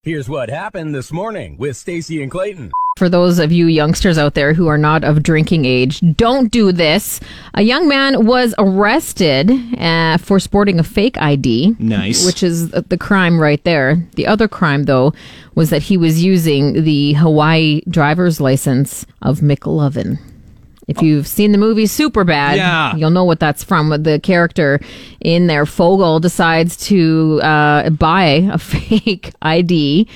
Here's what happened this morning with Stacey and Clayton. For those of you youngsters out there who are not of drinking age, don't do this. A young man was arrested for sporting a fake ID. Nice. Which is the crime right there. The other crime, though, was that he was using the Hawaii driver's license of McLovin. If you've seen the movie Superbad, Yeah. You'll know what that's from. The character in there, Fogel, decides to buy a fake ID.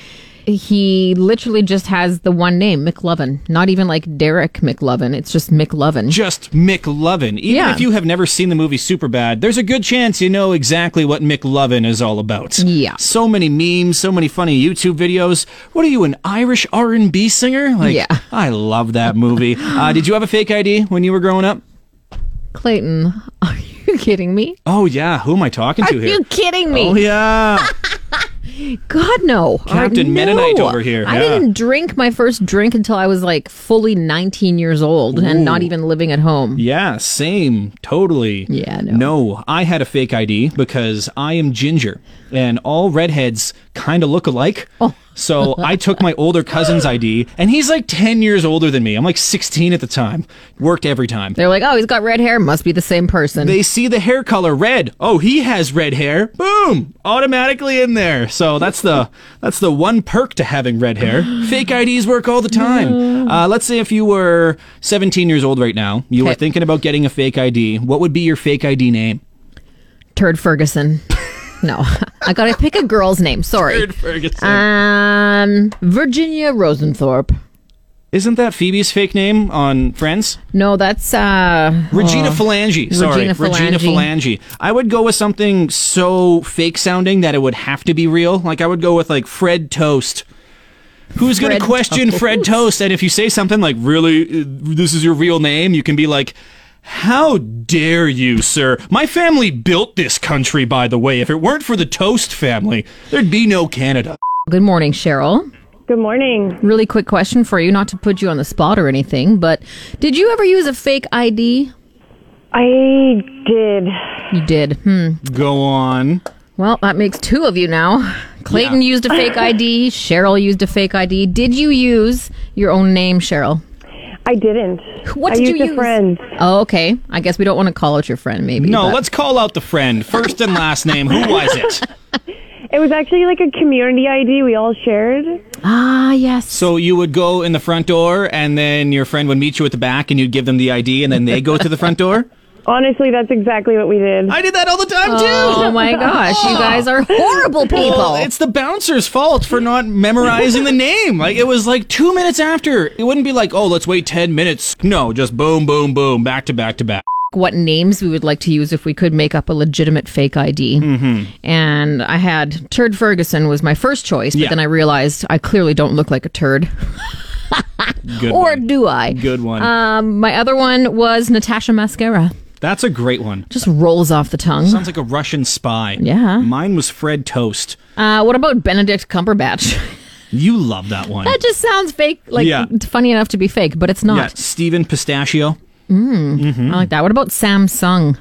He literally just has the one name, McLovin. Not even like Derek McLovin. It's just McLovin. Just McLovin. Even if you have never seen the movie Superbad, there's a good chance you know exactly what McLovin is all about. Yeah. So many memes, so many funny YouTube videos. What are you, an Irish R&B singer? Yeah. I love that movie. Did you have a fake ID when you were growing up? Clayton, are you kidding me? Oh, yeah. Who am I talking to Are here? you kidding me? Oh, yeah. God, no. Captain Mennonite over here. I Yeah. didn't drink my first drink until I was like fully 19 years old and not even living at home. Yeah, same. Totally. Yeah, no. No, I had a fake ID because I am ginger and all redheads kind of look alike. Oh. So I took my older cousin's ID and he's like 10 years older than me. I'm like 16 at the time. Worked every time. They're like, oh, he's got red hair. Must be the same person. They see the hair color red. Oh, he has red hair. Boom! Automatically in there. So that's the one perk to having red hair. Fake IDs work all the time. Let's say if you were 17 years old right now, you were Okay. thinking about getting a fake ID. What would be your fake ID name? Turd Ferguson. No, I gotta pick a girl's name. Sorry. Turd Ferguson. Virginia Rosenthorpe. Isn't that Phoebe's fake name on Friends? No, that's Regina Phalange. Sorry, Regina Phalange. Phalange. I would go with something so fake sounding that it would have to be real. Like I would go with like Fred Toast. Who's going Fred to question Toast. Fred Toast? And if you say something like, really, this is your real name, you can be like, how dare you, sir? My family built this country, by the way. If it weren't for the Toast family, there'd be no Canada. Good morning, Cheryl. Good morning. Really quick question for you, not to put you on the spot or anything, but did you ever use a fake ID? I did. You did. Go on. Well, that makes two of you now. Clayton used a fake ID. Cheryl used a fake ID. Did you use your own name, Cheryl? I didn't. What I did used you a use? friend. Oh, okay. I guess we don't want to call out your friend, maybe. No, but- let's call out the friend. First and last name. Who was it? It was actually like a community ID we all shared. Ah, yes. So you would go in the front door, and then your friend would meet you at the back, and you'd give them the ID, and then they go to the front door? Honestly, that's exactly what we did. I did that all the time, too! Oh my gosh, you guys are horrible people. Well, it's the bouncer's fault for not memorizing the name. Like, it was like 2 minutes after. It wouldn't be like, oh, let's wait 10 minutes. No, just boom, boom, boom, back to back to back. What names we would like to use if we could make up a legitimate fake ID. Mm-hmm. And I had Turd Ferguson was my first choice, but Yeah. then I realized I clearly don't look like a turd. Good Or one. do I? Good one. My other one was Natasha Mascara. That's a great one. Just rolls off the tongue. Sounds like a Russian spy. Yeah. Mine was Fred Toast. What about Benedict Cumberbatch? You love that one. That just sounds fake, like Yeah. funny enough to be fake, but it's Yeah, not. Steven Pistachio. I like that. What about Samsung?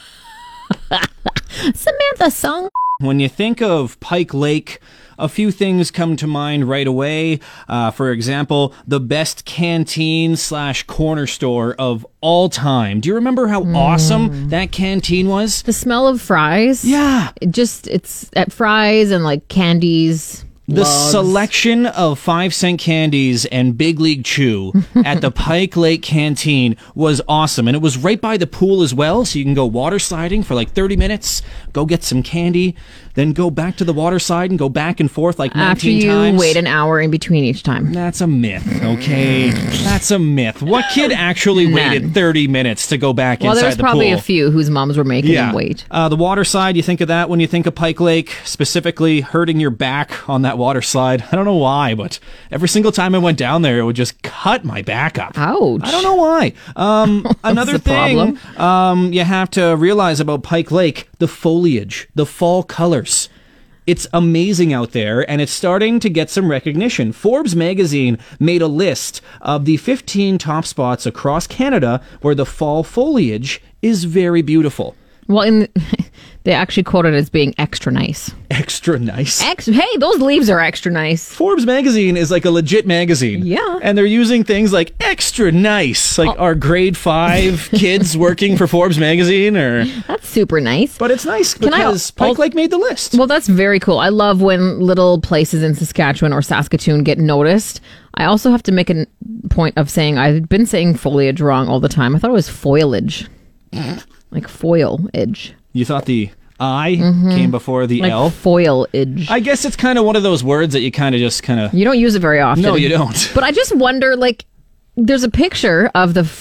Samantha Sung. When you think of Pike Lake, a few things come to mind right away. For example, the best canteen / corner store of all time. Do you remember how awesome that canteen was? The smell of fries. Yeah. It's at fries and like candies. The loves. selection of 5-cent candies and Big League Chew at the Pike Lake Canteen was awesome. And it was right by the pool as well, so you can go water sliding for like 30 minutes, go get some candy, then go back to the water slide and go back and forth like 19 After you times. wait an hour in between each time. That's a myth, okay? That's a myth. What kid actually waited 30 minutes to go back Well, inside there's the pool? probably a few whose moms were making them wait. The water slide, you think of that when you think of Pike Lake, specifically hurting your back on that water slide. I don't know why, but every single time I went down there, it would just cut my back up. Ouch. I don't know why. Another the thing problem. you have to realize about Pike Lake, the foliage, the fall colors. It's amazing out there, and it's starting to get some recognition. Forbes magazine made a list of the 15 top spots across Canada where the fall foliage is very beautiful. Well, they actually quote it as being extra nice. Extra nice. Hey, those leaves are extra nice. Forbes magazine is like a legit magazine. Yeah. And they're using things like extra nice. Like are grade 5 kids working for Forbes magazine or... That's super nice. But it's nice because Pike Lake made the list. Well, that's very cool. I love when little places in Saskatchewan or Saskatoon get noticed. I also have to make a point of saying I've been saying foliage wrong all the time. I thought it was foliage. Like foil-edge. You thought the I came before the Like L? foil-edge. I guess it's kind of one of those words that you kind of... You don't use it very often. No, you don't. But I just wonder, like, there's a picture of the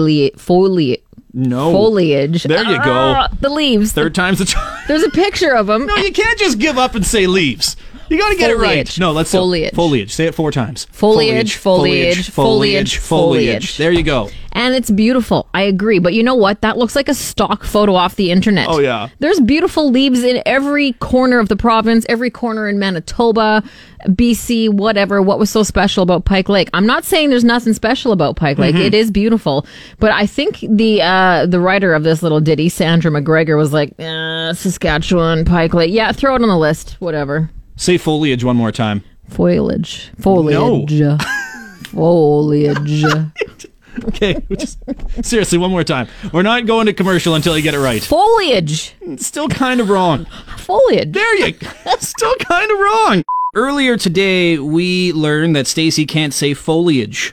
No. foliage. There you go. The leaves. Third time's the charm. There's a picture of them. No, you can't just give up and say leaves. You got to get it right. Foliage. No, let's Foliage. Foliage. Say it 4 times. Foliage, foliage. There you go. And it's beautiful. I agree. But you know what? That looks like a stock photo off the internet. Oh, yeah. There's beautiful leaves in every corner of the province, every corner in Manitoba, BC, whatever. What was so special about Pike Lake? I'm not saying there's nothing special about Pike Lake. It is beautiful. But I think the writer of this little ditty, Sandra McGregor, was like, Saskatchewan, Pike Lake. Yeah, throw it on the list. Whatever. Say foliage one more time. Foliage. No. Foliage. Okay, seriously, one more time. We're not going to commercial until you get it right. Foliage. Still kind of wrong. Foliage. There you go. Still kind of wrong. Earlier today, we learned that Stacey can't say foliage.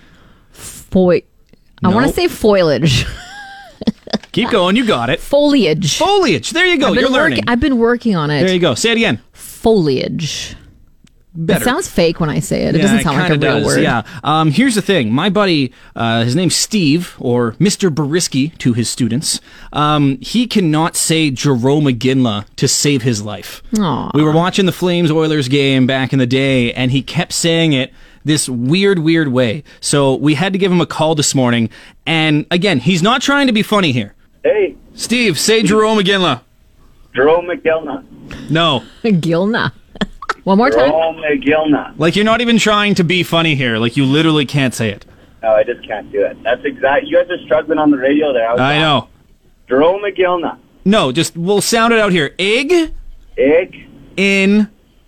I want to say foliage. Keep going, you got it. Foliage. Foliage. There you go. You're learning. I've been working on it. There you go. Say it again. Foliage. Better. It sounds fake when I say it. It doesn't sound like a real word. Yeah. Here's the thing. My buddy, his name's Steve, or Mr. Beriski to his students. He cannot say Jerome McGinley to save his life. Aww. We were watching the Flames-Oilers game back in the day, and he kept saying it this weird way. So we had to give him a call this morning. And again, he's not trying to be funny here. Hey, Steve, say Jerome McGinley. Jerome McGillna. No. Gilna. One more time. Jerome McGillna. Like, you're not even trying to be funny here. Like, you literally can't say it. No, I just can't do it. That's exact. You guys are struggling on the radio there. I know. Jerome McGillna. No, just, we'll sound it out here. Egg. In.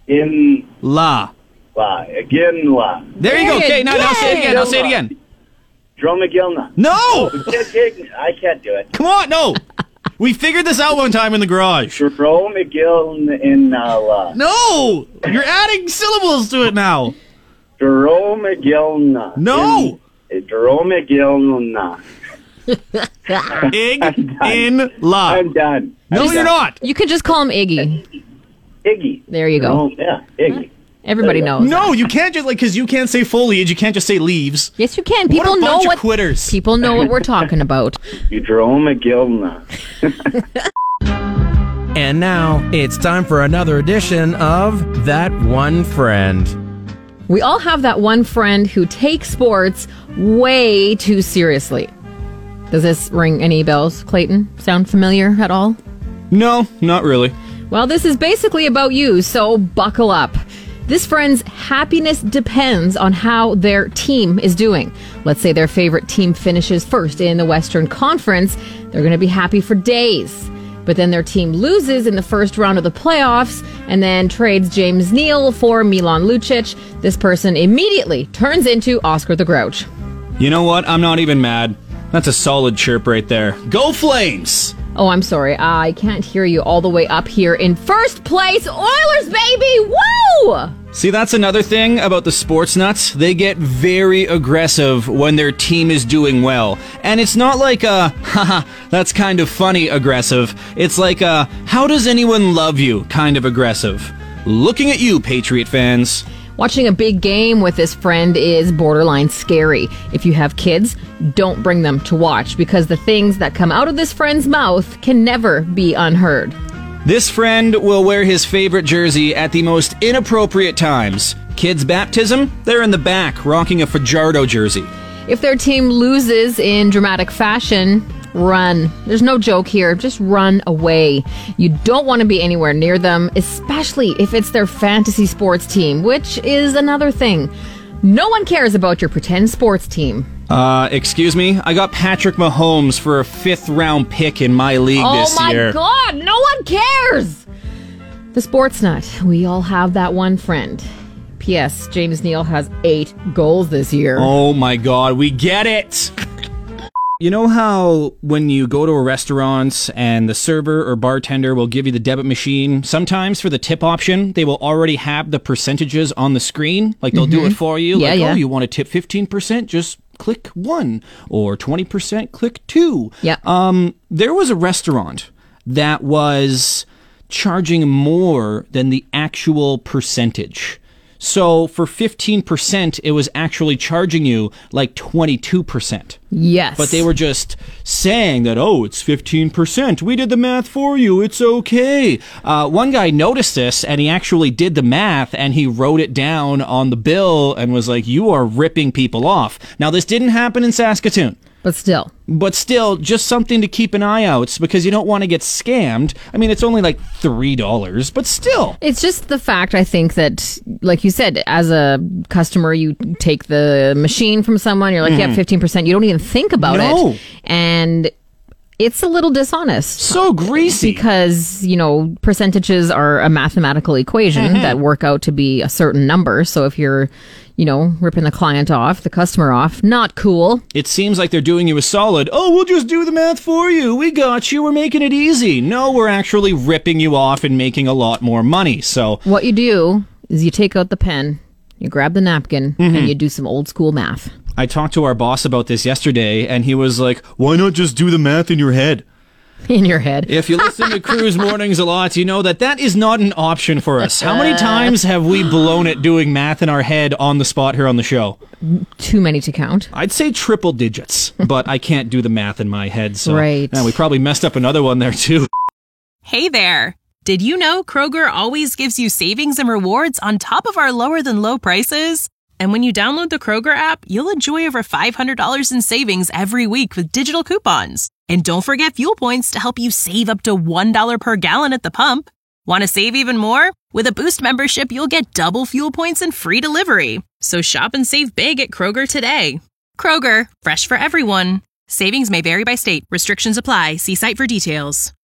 La. Again, la. There you go. Okay, now say it again. Now say it again. Jerome McGillna. No! I can't do it. Come on, no! We figured this out one time in the garage. Jerome McGillna in la. No! You're adding syllables to it now. Jerome McGillna. No! Jerome McGillna. In la. I'm done. No, you're not. You could just call him Iggy. Iggy. There you go. Yeah, Iggy. Everybody knows. No, you can't just, because you can't say foliage, you can't just say leaves. Yes, you can. What a bunch of quitters. People know what we're talking about. You Jerome McGillna. And now it's time for another edition of That One Friend. We all have that one friend who takes sports way too seriously. Does this ring any bells, Clayton? Sound familiar at all? No, not really. Well, this is basically about you, so buckle up. This friend's happiness depends on how their team is doing. Let's say their favorite team finishes first in the Western Conference. They're going to be happy for days. But then their team loses in the first round of the playoffs and then trades James Neal for Milan Lucic. This person immediately turns into Oscar the Grouch. You know what? I'm not even mad. That's a solid chirp right there. Go Flames! Oh, I'm sorry. I can't hear you all the way up here in first place. Oilers, baby! Woo! See, that's another thing about the sports nuts. They get very aggressive when their team is doing well. And it's not like a, haha, that's kind of funny aggressive. It's like a, how does anyone love you kind of aggressive. Looking at you, Patriot fans. Watching a big game with this friend is borderline scary. If you have kids, don't bring them to watch because the things that come out of this friend's mouth can never be unheard. This friend will wear his favorite jersey at the most inappropriate times. Kids' baptism, they're in the back rocking a Fajardo jersey. If their team loses in dramatic fashion, run. There's no joke here. Just run away. You don't want to be anywhere near them, especially if it's their fantasy sports team, which is another thing. No one cares about your pretend sports team. Excuse me? I got Patrick Mahomes for a 5th round pick in my league this year. Oh my God, no one cares! The Sports Nut. We all have that one friend. P.S. James Neal has 8 goals this year. Oh my God, we get it! You know how when you go to a restaurant and the server or bartender will give you the debit machine, sometimes for the tip option, they will already have the percentages on the screen. Like they'll do it for you. Yeah, like, yeah. oh, you want to tip 15%? Just click 1. Or 20%? Click 2. Yeah. There was a restaurant that was charging more than the actual percentage. So for 15%, it was actually charging you like 22%. Yes. But they were just saying that, oh, it's 15%. We did the math for you. It's okay. One guy noticed this, and he actually did the math, and he wrote it down on the bill and was like, you are ripping people off. Now, this didn't happen in Saskatoon. But still, just something to keep an eye out because you don't want to get scammed. I mean, it's only like $3, but still. it's just the fact, I think, that, like you said, as a customer, you take the machine from someone, you're like, yeah, 15%. You don't even think about No. it. And it's a little dishonest. So greasy. Because, percentages are a mathematical equation that work out to be a certain number. So if you're, ripping the client off, the customer off, not cool. It seems like they're doing you a solid. Oh, we'll just do the math for you. We got you. We're making it easy. No, we're actually ripping you off and making a lot more money. So What you do is you take out the pen, you grab the napkin, and you do some old school math. I talked to our boss about this yesterday, and he was like, why not just do the math in your head? In your head. If you listen to Cruise Mornings a lot, you know that is not an option for us. How many times have we blown it doing math in our head on the spot here on the show? Too many to count. I'd say triple digits, but I can't do the math in my head, so Right. yeah, we probably messed up another one there too. Hey there! Did you know Kroger always gives you savings and rewards on top of our lower than low prices? And when you download the Kroger app, you'll enjoy over $500 in savings every week with digital coupons. And don't forget fuel points to help you save up to $1 per gallon at the pump. Want to save even more? With a Boost membership, you'll get double fuel points and free delivery. So shop and save big at Kroger today. Kroger, fresh for everyone. Savings may vary by state. Restrictions apply. See site for details.